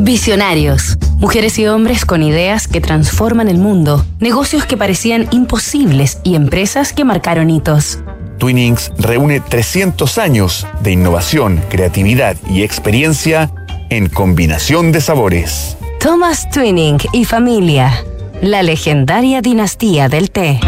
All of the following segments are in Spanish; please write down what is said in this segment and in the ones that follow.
Visionarios. Mujeres y hombres con ideas que transforman el mundo, negocios que parecían imposibles y empresas que marcaron hitos. Twinings reúne 300 años de innovación, creatividad y experiencia en combinación de sabores. Thomas Twining y familia. La legendaria dinastía del té.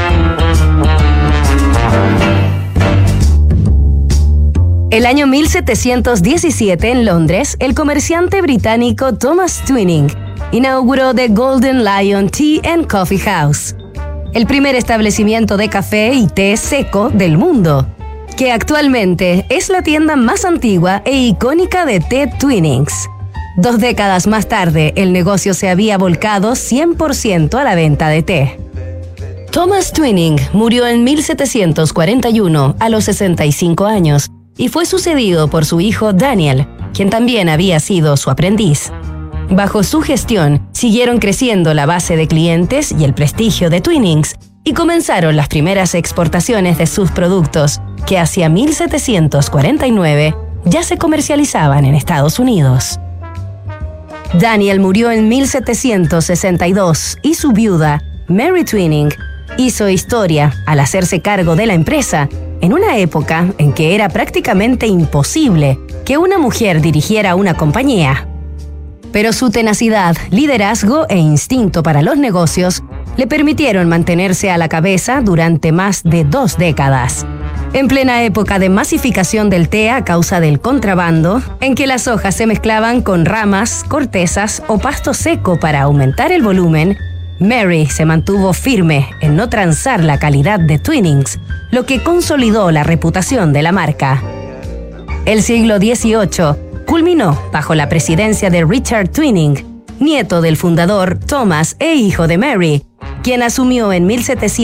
El año 1717 en Londres, el comerciante británico Thomas Twining inauguró The Golden Lion Tea and Coffee House, el primer establecimiento de café y té seco del mundo, que actualmente es la tienda más antigua e icónica de té Twinings. 2 décadas más tarde, el negocio se había volcado 100% a la venta de té. Thomas Twining murió en 1741 a los 65 años y fue sucedido por su hijo Daniel, quien también había sido su aprendiz. Bajo su gestión, siguieron creciendo la base de clientes y el prestigio de Twinings, y comenzaron las primeras exportaciones de sus productos, que hacia 1749 ya se comercializaban en Estados Unidos. Daniel murió en 1762 y su viuda, Mary Twining, hizo historia al hacerse cargo de la empresa en una época en que era prácticamente imposible que una mujer dirigiera una compañía. Pero su tenacidad, liderazgo e instinto para los negocios le permitieron mantenerse a la cabeza durante más de 2 décadas. En plena época de masificación del té a causa del contrabando, en que las hojas se mezclaban con ramas, cortezas o pasto seco para aumentar el volumen, Mary se mantuvo firme en no transar la calidad de Twinings, lo que consolidó la reputación de la marca. El siglo XVIII culminó bajo la presidencia de Richard Twining, nieto del fundador Thomas e hijo de Mary, quien asumió en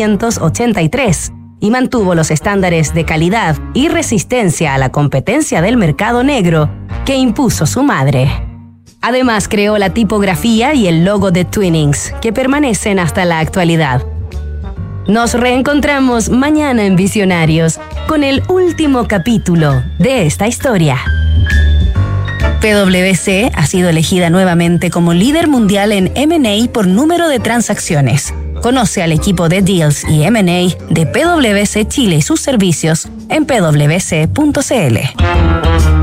1783 y mantuvo los estándares de calidad y resistencia a la competencia del mercado negro que impuso su madre. Además, creó la tipografía y el logo de Twinings, que permanecen hasta la actualidad. Nos reencontramos mañana en Visionarios con el último capítulo de esta historia. PwC ha sido elegida nuevamente como líder mundial en M&A por número de transacciones. Conoce al equipo de Deals y M&A de PwC Chile y sus servicios en pwc.cl.